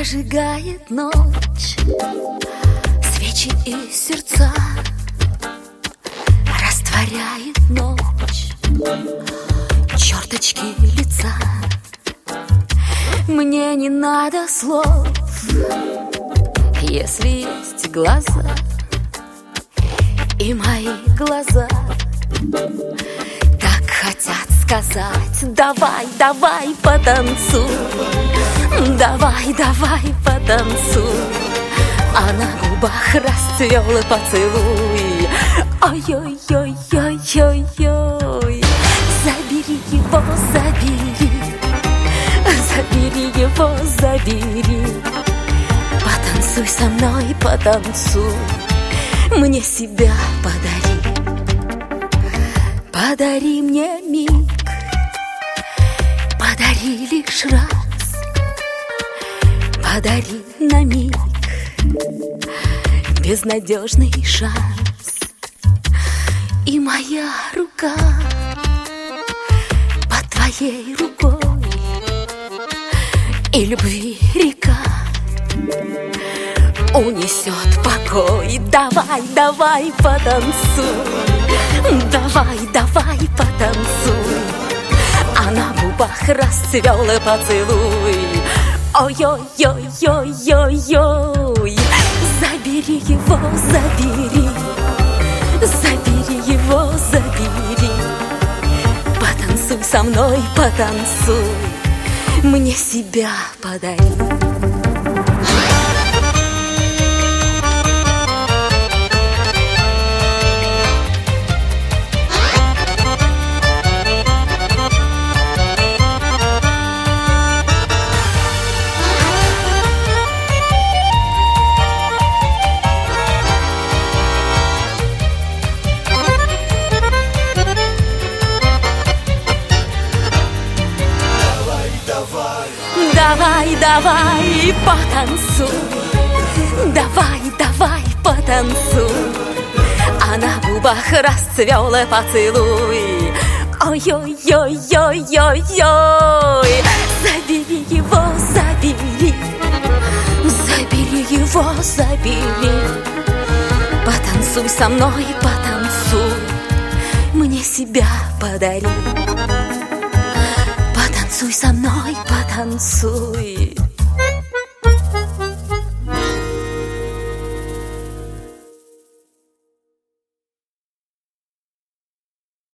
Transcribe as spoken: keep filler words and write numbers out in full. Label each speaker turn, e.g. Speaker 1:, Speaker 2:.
Speaker 1: зажигает ночь, свечи и сердца растворяет ночь, черточки лица. Мне не надо слов, если есть глаза, и мои глаза так хотят сказать: давай, давай, потанцуй, давай, давай, потанцуй. А на губах расцвел поцелуй. Ой-ой-ой-ой-ой-ой. Забери его, забери, забери его, забери. Потанцуй со мной, потанцуй, мне себя подари. Подари мне миг, подари лишь раз, подари на миг безнадежный шанс. И моя рука под твоей рукой, и любви река унесет покой. Давай, давай, потанцуй, давай, давай, потанцуй. А на губах расцвел поцелуй. Ой-ой-ой-ой-ой-ой. Забери его, забери, забери его, забери. Потанцуй со мной, потанцуй, мне себя подари. Давай, давай, потанцуй, давай, давай, потанцуй. А на губах расцвел поцелуй. Ой-ой-ой-ой-ой-ой. Забери его, забери, забери его, забери. Потанцуй со мной, потанцуй, мне себя подари. Потанцуй со мной, потанцуй,